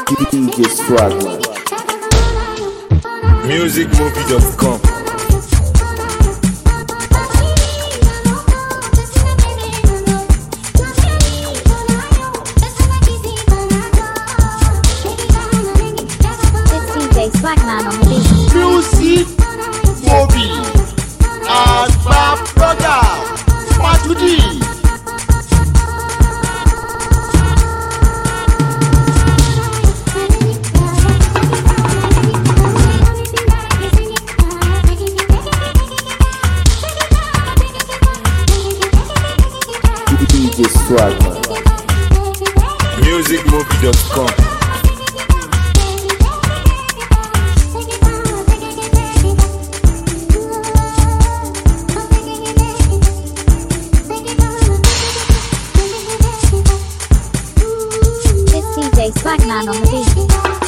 DJ Swagman. Musicmovie.com. It's DJ Swagman on the beat. Music Movie Agba Brother Matudi. DJ Swagman. Musicmovie.com. It's DJ Swagman on the beat.